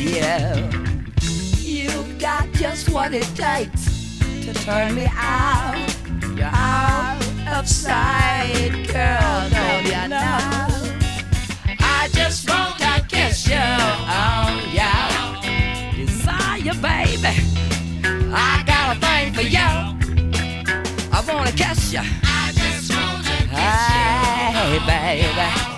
you. You've got just what it takes to turn me out. You're out of sight, girl, don't you know? I just want to kiss you on your desire, baby. I got a thing for you. I wanna kiss you. I just wanna kiss you. Hey, baby.